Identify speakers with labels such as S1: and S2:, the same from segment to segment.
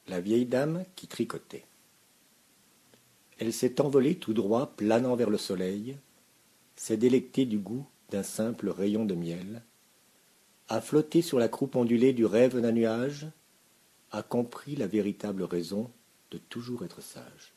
S1: La vieille dame qui tricotait. Elle s'est envolée tout droit, planant vers le soleil, s'est délectée du goût d'un simple rayon de miel, a flotté sur la croupe ondulée du rêve d'un nuage, a compris la véritable raison de toujours être sage.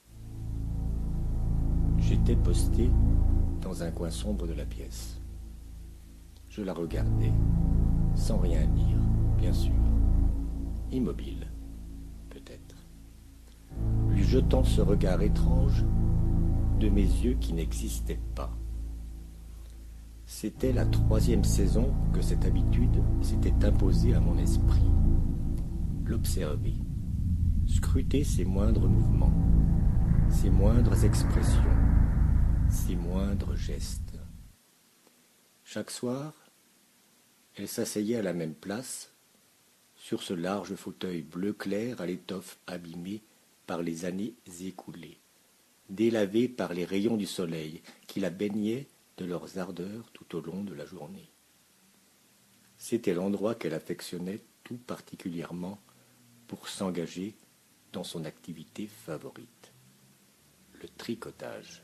S1: J'étais posté dans un coin sombre de la pièce. Je la regardais, sans rien dire, bien sûr, immobile, peut-être, lui jetant ce regard étrange de mes yeux qui n'existaient pas. C'était la 3e saison que cette habitude s'était imposée à mon esprit. L'observer, scruter ses moindres mouvements, ses moindres expressions, ses moindres gestes. Chaque soir, elle s'asseyait à la même place, sur ce large fauteuil bleu clair à l'étoffe abîmée par les années écoulées, délavée par les rayons du soleil qui la baignaient de leurs ardeurs tout au long de la journée. C'était l'endroit qu'elle affectionnait tout particulièrement pour s'engager dans son activité favorite, le tricotage.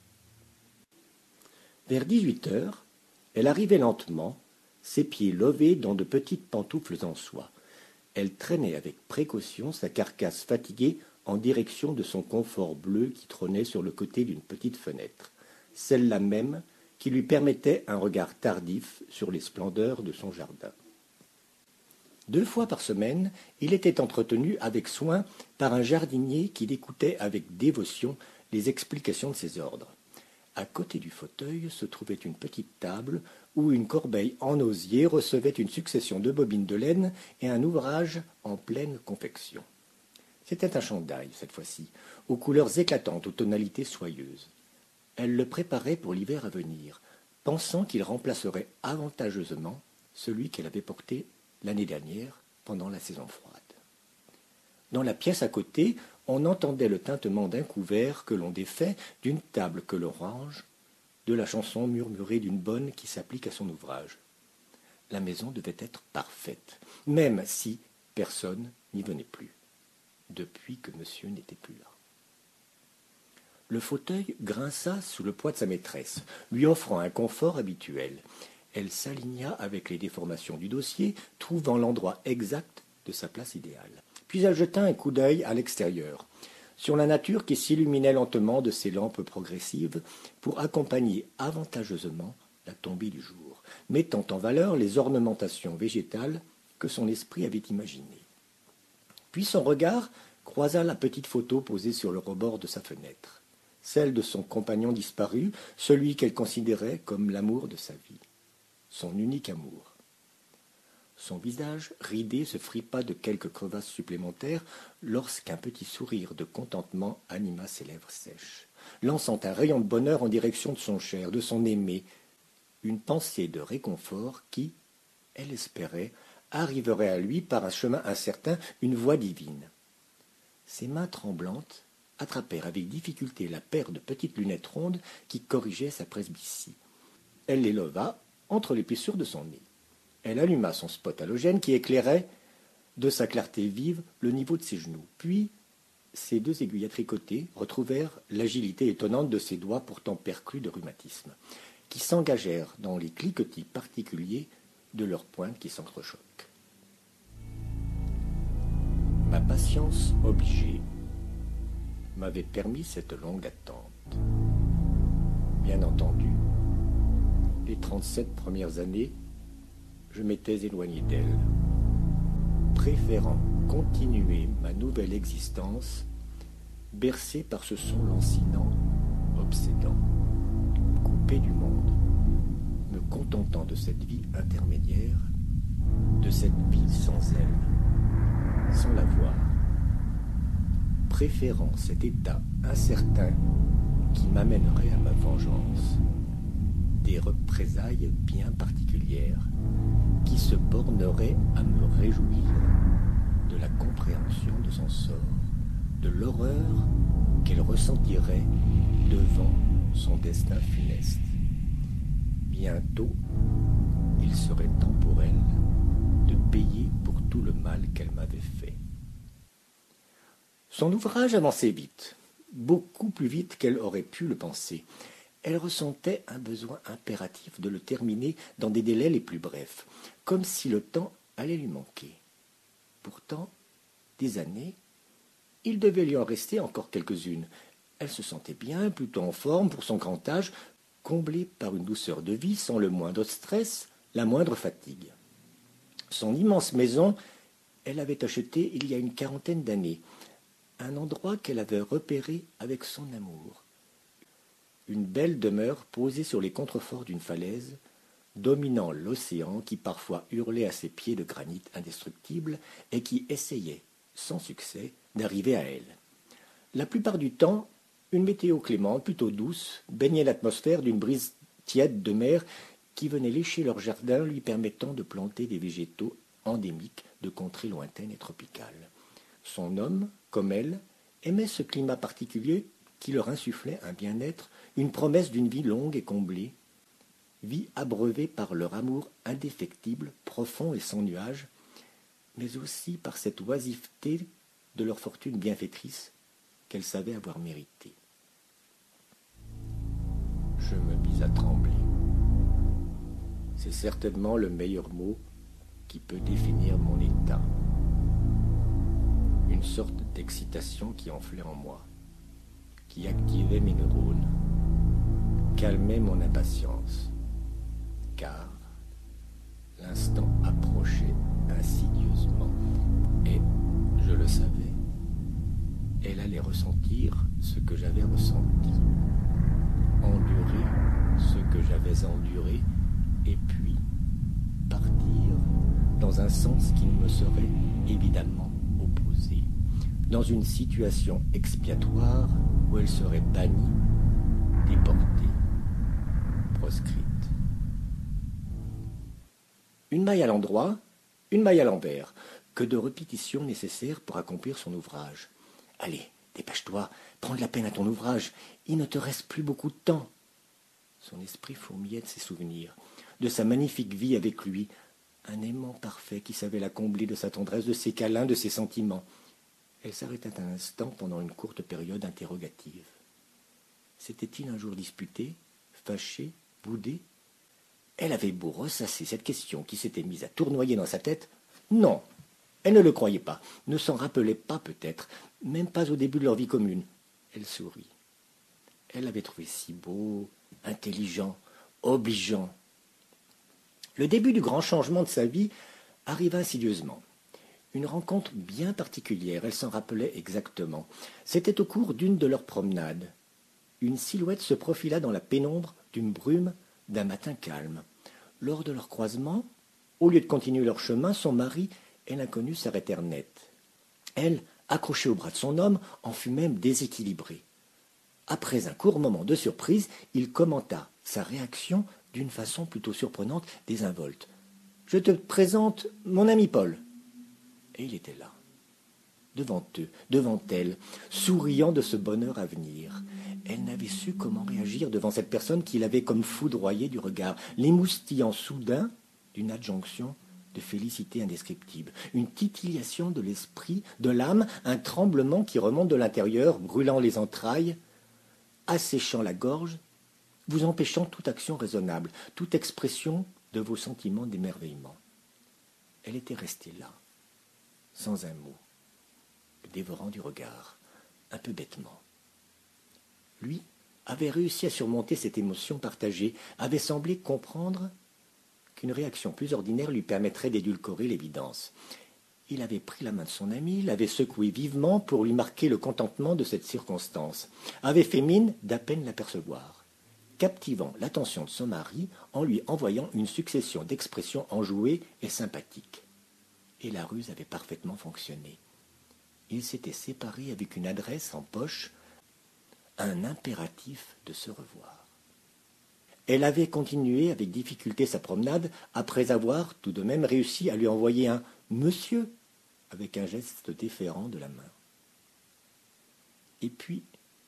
S1: Vers 18 heures, elle arrivait lentement, ses pieds lovés dans de petites pantoufles en soie. Elle traînait avec précaution sa carcasse fatiguée en direction de son confort bleu qui trônait sur le côté d'une petite fenêtre, celle-là même qui lui permettait un regard tardif sur les splendeurs de son jardin. 2 fois par semaine, il était entretenu avec soin par un jardinier qui l'écoutait avec dévotion les explications de ses ordres. À côté du fauteuil se trouvait une petite table où une corbeille en osier recevait une succession de bobines de laine et un ouvrage en pleine confection. C'était un chandail, cette fois-ci, aux couleurs éclatantes, aux tonalités soyeuses. Elle le préparait pour l'hiver à venir, pensant qu'il remplacerait avantageusement celui qu'elle avait porté l'année dernière pendant la saison froide. Dans la pièce à côté, on entendait le tintement d'un couvert que l'on défait, d'une table que l'on range, de la chanson murmurée d'une bonne qui s'applique à son ouvrage. La maison devait être parfaite, même si personne n'y venait plus, depuis que monsieur n'était plus là. Le fauteuil grinça sous le poids de sa maîtresse, lui offrant un confort habituel. Elle s'aligna avec les déformations du dossier, trouvant l'endroit exact de sa place idéale. Puis elle jeta un coup d'œil à l'extérieur, sur la nature qui s'illuminait lentement de ses lampes progressives pour accompagner avantageusement la tombée du jour, mettant en valeur les ornementations végétales que son esprit avait imaginées. Puis son regard croisa la petite photo posée sur le rebord de sa fenêtre, celle de son compagnon disparu, celui qu'elle considérait comme l'amour de sa vie, son unique amour. Son visage ridé se fripa de quelques crevasses supplémentaires lorsqu'un petit sourire de contentement anima ses lèvres sèches, lançant un rayon de bonheur en direction de son cher, de son aimé, une pensée de réconfort qui, elle espérait, arriverait à lui par un chemin incertain, une voie divine. Ses mains tremblantes attrapèrent avec difficulté la paire de petites lunettes rondes qui corrigeaient sa presbytie. Elle les leva entre les plissures de son nez. Elle alluma son spot halogène qui éclairait de sa clarté vive le niveau de ses genoux. Puis, ses 2 aiguilles à tricoter retrouvèrent l'agilité étonnante de ses doigts pourtant perclus de rhumatisme, qui s'engagèrent dans les cliquetis particuliers de leurs pointes qui s'entrechoquent. Ma patience obligée m'avait permis cette longue attente. Bien entendu, les 37 premières années, je m'étais éloigné d'elle, préférant continuer ma nouvelle existence bercé par ce son lancinant, obsédant, coupé du monde, me contentant de cette vie intermédiaire, de cette vie sans elle, sans la voir, préférant cet état incertain qui m'amènerait à ma vengeance, des représailles bien particulières qui se borneraient à me réjouir de la compréhension de son sort, de l'horreur qu'elle ressentirait devant son destin funeste. Bientôt, il serait temps pour elle de payer pour tout le mal qu'elle m'avait fait. Son ouvrage avançait vite, beaucoup plus vite qu'elle aurait pu le penser. Elle ressentait un besoin impératif de le terminer dans des délais les plus brefs, comme si le temps allait lui manquer. Pourtant, des années, il devait lui en rester encore quelques-unes. Elle se sentait bien, plutôt en forme pour son grand âge, comblée par une douceur de vie sans le moindre stress, la moindre fatigue. Son immense maison, elle l'avait achetée il y a une quarantaine d'années, un endroit qu'elle avait repéré avec son amour. Une belle demeure posée sur les contreforts d'une falaise, dominant l'océan qui parfois hurlait à ses pieds de granit indestructible et qui essayait, sans succès, d'arriver à elle. La plupart du temps, une météo clémente, plutôt douce, baignait l'atmosphère d'une brise tiède de mer qui venait lécher leur jardin, lui permettant de planter des végétaux endémiques de contrées lointaines et tropicales. Son homme, comme elle, aimait ce climat particulier qui leur insufflait un bien-être, une promesse d'une vie longue et comblée, vie abreuvée par leur amour indéfectible, profond et sans nuages, mais aussi par cette oisiveté de leur fortune bienfaitrice qu'elle savait avoir méritée. Je me mis à trembler. C'est certainement le meilleur mot qui peut définir mon état. Une sorte d'excitation qui enflait en moi, qui activait mes neurones, calmait mon impatience, car l'instant approchait insidieusement, et, je le savais, elle allait ressentir ce que j'avais ressenti, endurer ce que j'avais enduré, et puis partir dans un sens qui me serait évidemment opposé, dans une situation expiatoire où elle serait bannie, déportée, proscrite. Une maille à l'endroit, une maille à l'envers. Que de répétitions nécessaires pour accomplir son ouvrage. Allez, dépêche-toi, prends de la peine à ton ouvrage, il ne te reste plus beaucoup de temps. Son esprit fourmillait de ses souvenirs, de sa magnifique vie avec lui, un aimant parfait qui savait la combler de sa tendresse, de ses câlins, de ses sentiments. Elle s'arrêta un instant pendant une courte période interrogative. S'était-il un jour disputé, fâché, boudé? Elle avait beau ressasser cette question qui s'était mise à tournoyer dans sa tête. Non, elle ne le croyait pas, ne s'en rappelait pas peut-être, même pas au début de leur vie commune. Elle sourit. Elle l'avait trouvé si beau, intelligent, obligeant. Le début du grand changement de sa vie arriva insidieusement. Une rencontre bien particulière, elle s'en rappelait exactement. C'était au cours d'une de leurs promenades. Une silhouette se profila dans la pénombre d'une brume d'un matin calme. Lors de leur croisement, au lieu de continuer leur chemin, son mari et l'inconnu s'arrêtèrent net. Elle, accrochée au bras de son homme, en fut même déséquilibrée. Après un court moment de surprise, il commenta sa réaction d'une façon plutôt surprenante, désinvolte. « Je te présente mon ami Paul. » Et il était là, devant eux, devant elle, souriant de ce bonheur à venir. Elle n'avait su comment réagir devant cette personne qui l'avait comme foudroyée du regard, l'émoustillant soudain d'une adjonction de félicité indescriptible, une titillation de l'esprit, de l'âme, un tremblement qui remonte de l'intérieur, brûlant les entrailles, asséchant la gorge, vous empêchant toute action raisonnable, toute expression de vos sentiments d'émerveillement. Elle était restée là, sans un mot, le dévorant du regard, un peu bêtement. Lui avait réussi à surmonter cette émotion partagée, avait semblé comprendre qu'une réaction plus ordinaire lui permettrait d'édulcorer l'évidence. Il avait pris la main de son ami, l'avait secoué vivement pour lui marquer le contentement de cette circonstance, avait fait mine d'à peine l'apercevoir, captivant l'attention de son mari en lui envoyant une succession d'expressions enjouées et sympathiques. Et la ruse avait parfaitement fonctionné. Ils s'étaient séparés avec une adresse en poche, un impératif de se revoir. Elle avait continué avec difficulté sa promenade, après avoir tout de même réussi à lui envoyer un « monsieur » avec un geste déférent de la main. Et puis,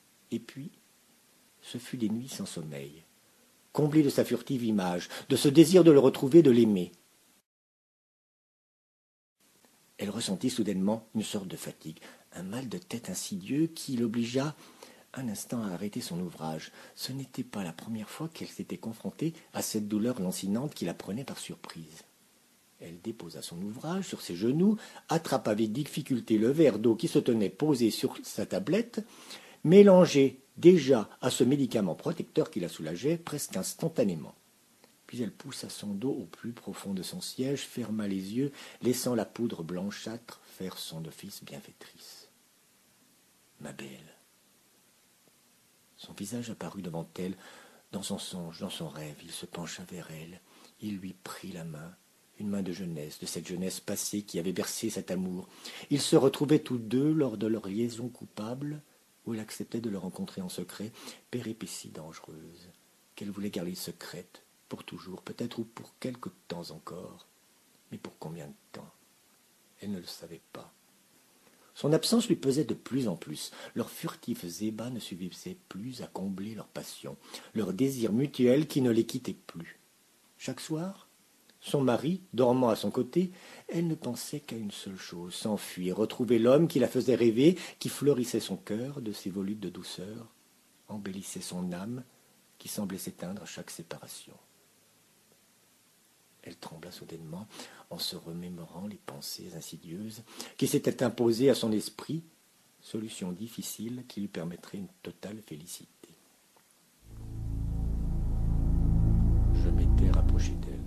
S1: ce fut des nuits sans sommeil, comblées de sa furtive image, de ce désir de le retrouver, de l'aimer. Elle ressentit soudainement une sorte de fatigue, un mal de tête insidieux qui l'obligea un instant à arrêter son ouvrage. Ce n'était pas la première fois qu'elle s'était confrontée à cette douleur lancinante qui la prenait par surprise. Elle déposa son ouvrage sur ses genoux, attrapa avec difficulté le verre d'eau qui se tenait posé sur sa tablette, mélangé déjà à ce médicament protecteur qui la soulageait presque instantanément. Puis elle poussa son dos au plus profond de son siège, ferma les yeux, laissant la poudre blanchâtre faire son office bienfaitrice. « Ma belle !» Son visage apparut devant elle, dans son songe, dans son rêve. Il se pencha vers elle, il lui prit la main, une main de jeunesse, de cette jeunesse passée qui avait bercé cet amour. Ils se retrouvaient tous deux lors de leur liaison coupable, où elle acceptait de le rencontrer en secret, péripétie dangereuse, qu'elle voulait garder secrète, pour toujours, peut-être, ou pour quelque temps encore. Mais pour combien de temps? Elle ne le savait pas. Son absence lui pesait de plus en plus. Leurs furtifs ébats ne suffisaient plus à combler leur passion, leur désir mutuel qui ne les quittait plus. Chaque soir, son mari, dormant à son côté, elle ne pensait qu'à une seule chose, s'enfuir, retrouver l'homme qui la faisait rêver, qui fleurissait son cœur de ses volutes de douceur, embellissait son âme, qui semblait s'éteindre à chaque séparation. Elle trembla soudainement en se remémorant les pensées insidieuses qui s'étaient imposées à son esprit, solution difficile qui lui permettrait une totale félicité. Je m'étais rapproché d'elle.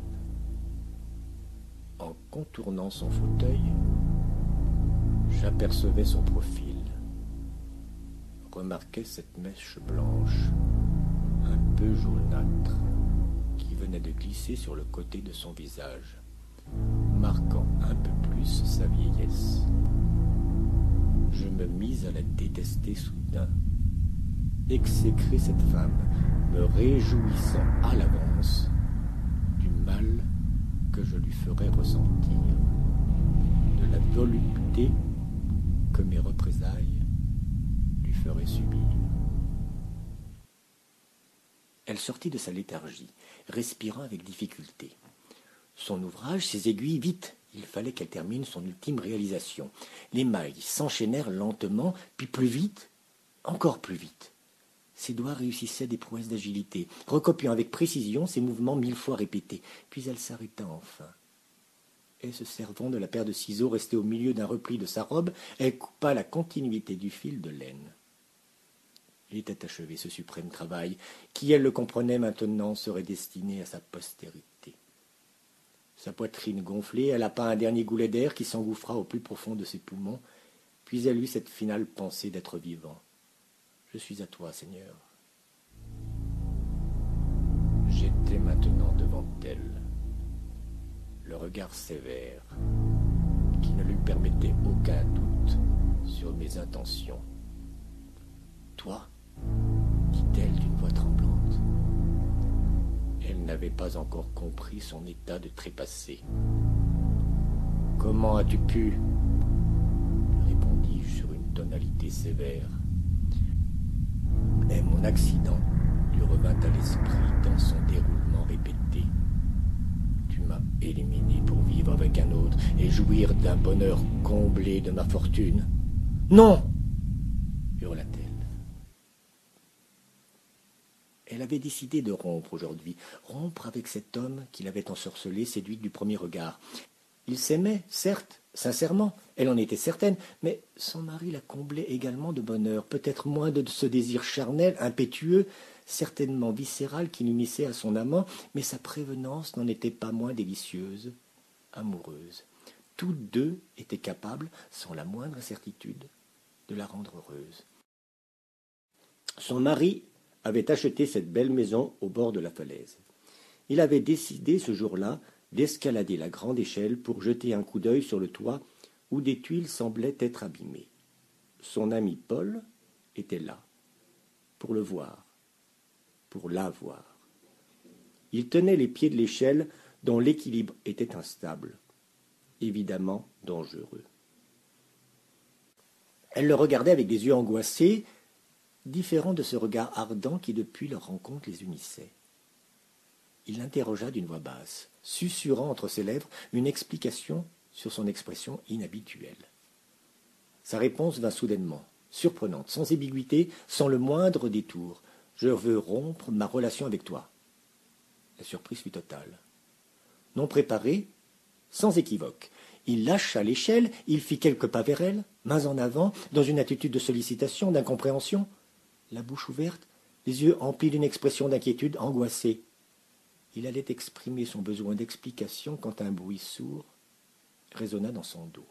S1: En contournant son fauteuil, j'apercevais son profil, remarquais cette mèche blanche, un peu jaunâtre, qui venait de glisser sur le côté de son visage, marquant un peu plus sa vieillesse. Je me mis à la détester soudain, exécrer cette femme, me réjouissant à l'avance du mal que je lui ferais ressentir, de la volupté que mes représailles lui feraient subir. Elle sortit de sa léthargie, respirant avec difficulté. Son ouvrage, ses aiguilles, vite, il fallait qu'elle termine son ultime réalisation. Les mailles s'enchaînèrent lentement, puis plus vite, encore plus vite. Ses doigts réussissaient des prouesses d'agilité, recopiant avec précision ses mouvements 1000 fois répétés. Puis elle s'arrêta enfin. Et se servant de la paire de ciseaux restée au milieu d'un repli de sa robe, elle coupa la continuité du fil de laine. Il était achevé, ce suprême travail, qui, elle le comprenait maintenant, serait destiné à sa postérité. Sa poitrine gonflée, elle appât un dernier goulet d'air qui s'engouffra au plus profond de ses poumons, puis elle eut cette finale pensée d'être vivant. « Je suis à toi, Seigneur. » J'étais maintenant devant elle, le regard sévère, qui ne lui permettait aucun doute sur mes intentions. « Toi ?» dit-elle d'une voix tremblante. Elle n'avait pas encore compris son état de trépassé. « Comment as-tu pu ?» répondis-je sur une tonalité sévère. Mais mon accident lui revint à l'esprit dans son déroulement répété. Tu m'as éliminé pour vivre avec un autre et jouir d'un bonheur comblé de ma fortune. Non, hurla-t-elle. Elle avait décidé de rompre aujourd'hui, rompre avec cet homme qui l'avait ensorcelée, séduite du premier regard. Il s'aimait, certes, sincèrement, elle en était certaine, mais son mari la comblait également de bonheur, peut-être moins de ce désir charnel, impétueux, certainement viscéral qui l'unissait à son amant, mais sa prévenance n'en était pas moins délicieuse, amoureuse. Tous deux étaient capables, sans la moindre incertitude, de la rendre heureuse. Son mari avait acheté cette belle maison au bord de la falaise. Il avait décidé ce jour-là d'escalader la grande échelle pour jeter un coup d'œil sur le toit où des tuiles semblaient être abîmées. Son ami Paul était là, pour le voir, pour la voir. Il tenait les pieds de l'échelle dont l'équilibre était instable, évidemment dangereux. Elle le regardait avec des yeux angoissés, différents de ce regard ardent qui depuis leur rencontre les unissait. Il l'interrogea d'une voix basse, susurrant entre ses lèvres une explication sur son expression inhabituelle. Sa réponse vint soudainement, surprenante, sans ambiguïté, sans le moindre détour. « Je veux rompre ma relation avec toi. » La surprise fut totale. Non préparé, sans équivoque, il lâcha l'échelle, il fit quelques pas vers elle, mains en avant, dans une attitude de sollicitation, d'incompréhension, la bouche ouverte, les yeux emplis d'une expression d'inquiétude angoissée. Il allait exprimer son besoin d'explication quand un bruit sourd résonna dans son dos.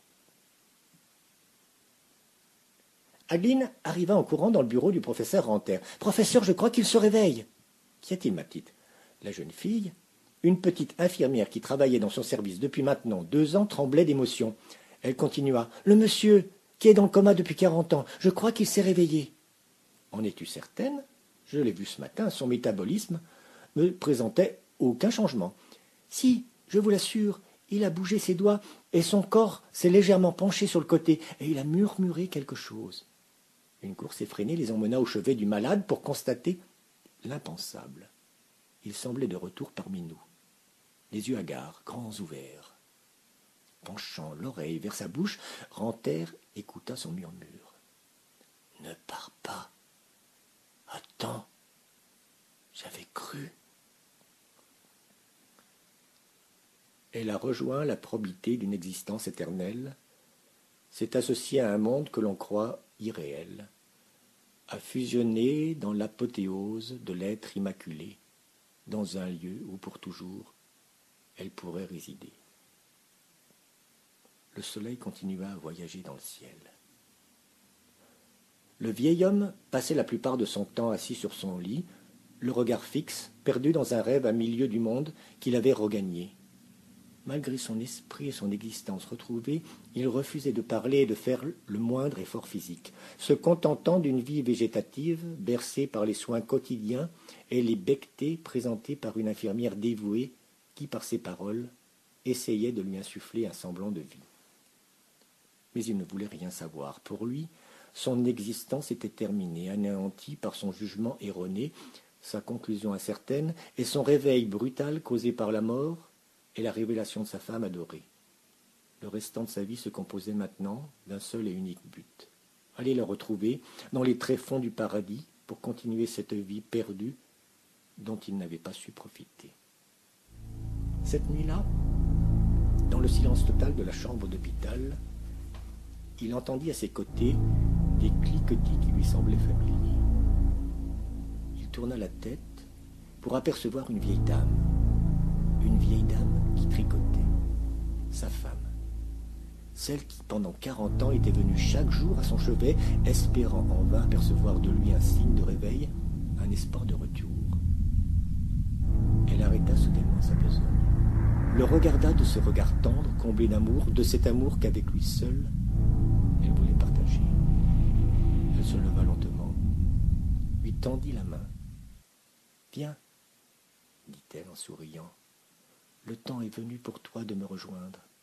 S1: Adeline arriva en courant dans le bureau du professeur Ranter. « Professeur, je crois qu'il se réveille. »« Qu'y a-t-il, ma petite ?» La jeune fille, une petite infirmière qui travaillait dans son service depuis maintenant 2 ans, tremblait d'émotion. Elle continua. « Le monsieur, qui est dans le coma depuis 40 ans, je crois qu'il s'est réveillé. »« En es-tu certaine ? Je l'ai vu ce matin, son métabolisme me présentait aucun changement. »« Si, je vous l'assure, il a bougé ses doigts et son corps s'est légèrement penché sur le côté et il a murmuré quelque chose. » Une course effrénée les emmena au chevet du malade pour constater l'impensable. Il semblait de retour parmi nous, les yeux hagards, grands ouverts. Penchant l'oreille vers sa bouche, Ranter écouta son murmure. « Ne pars pas. Attends. J'avais cru. » Elle a rejoint la probité d'une existence éternelle, s'est associée à un monde que l'on croit irréel, a fusionné dans l'apothéose de l'être immaculé, dans un lieu où pour toujours elle pourrait résider. Le soleil continua à voyager dans le ciel. Le vieil homme passait la plupart de son temps assis sur son lit, le regard fixe, perdu dans un rêve à milieu du monde qu'il avait regagné. Malgré son esprit et son existence retrouvée, il refusait de parler et de faire le moindre effort physique, se contentant d'une vie végétative, bercée par les soins quotidiens et les becquetés présentés par une infirmière dévouée qui, par ses paroles, essayait de lui insuffler un semblant de vie. Mais il ne voulait rien savoir. Pour lui, son existence était terminée, anéantie par son jugement erroné, sa conclusion incertaine et son réveil brutal causé par la mort et la révélation de sa femme adorée. Le restant de sa vie se composait maintenant d'un seul et unique but. Aller la retrouver dans les tréfonds du paradis pour continuer cette vie perdue dont il n'avait pas su profiter. Cette nuit-là, dans le silence total de la chambre d'hôpital, il entendit à ses côtés des cliquetis qui lui semblaient familiers. Il tourna la tête pour apercevoir une vieille dame qui tricotait, sa femme, celle qui pendant 40 ans était venue chaque jour à son chevet, espérant en vain apercevoir de lui un signe de réveil, un espoir de retour. Elle arrêta soudainement sa besogne, le regarda de ce regard tendre, comblé d'amour, de cet amour qu'avec lui seul, elle voulait partager. Elle se leva lentement, lui tendit la main. « Viens, dit-elle en souriant. Le temps est venu pour toi de me rejoindre.